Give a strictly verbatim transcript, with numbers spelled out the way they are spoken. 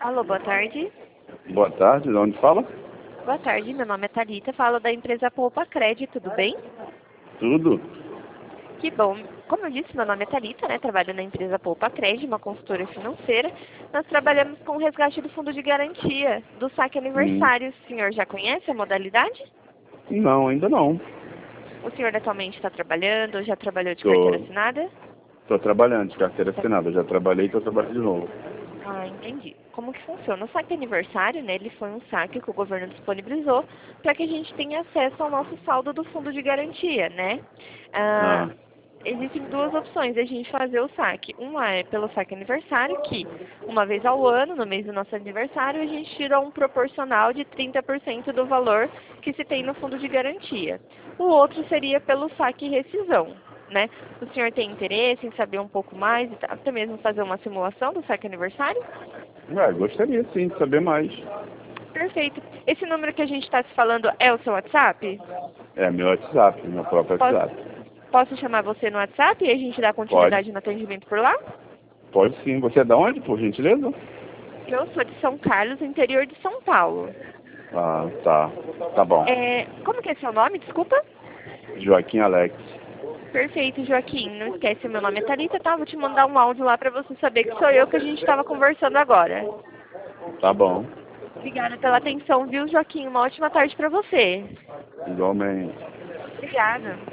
Alô, boa tarde. Boa tarde, de onde fala? Boa tarde, meu nome é Thalita, falo da empresa Poupa Crédito, tudo bem? Tudo? Que bom. Como eu disse, meu nome é Thalita, né? Trabalho na empresa Poupa Crédito, uma consultora financeira. Nós trabalhamos com o resgate do fundo de garantia do saque Hum. aniversário. O senhor já conhece a modalidade? Não, ainda não. O senhor atualmente está trabalhando ou já trabalhou de carteira Tô, assinada? tô trabalhando de carteira assinada. Já trabalhei e tô trabalhando de novo. Ah, entendi. Como que funciona? O saque aniversário, né, ele foi um saque que o governo disponibilizou para que a gente tenha acesso ao nosso saldo do fundo de garantia, né? Ah, Ah, existem duas opções de a gente fazer o saque. Uma é pelo saque aniversário, que uma vez ao ano, no mês do nosso aniversário, a gente tira um proporcional de trinta por cento do valor que se tem no fundo de garantia. O outro seria pelo saque rescisão. Né? O senhor tem interesse em saber um pouco mais, e até mesmo fazer uma simulação do saque aniversário? é, gostaria sim de saber mais. Perfeito. Esse número que a gente está se falando é o seu WhatsApp? É meu WhatsApp, meu próprio Posso, WhatsApp. posso chamar você no WhatsApp e a gente dá Pode? continuidade no atendimento por lá? Pode sim. Você é de onde, por gentileza? Eu sou de São Carlos, interior de São Paulo. Ah, tá. Tá bom. É, como que é seu nome, desculpa? Joaquim Alex. Perfeito, Joaquim. Não esquece, meu nome é Thalita, tá? Vou te mandar um áudio lá para você saber que sou eu que a gente estava conversando agora. Tá bom. Obrigada pela atenção, viu, Joaquim? Uma ótima tarde para você. Igualmente. Obrigada.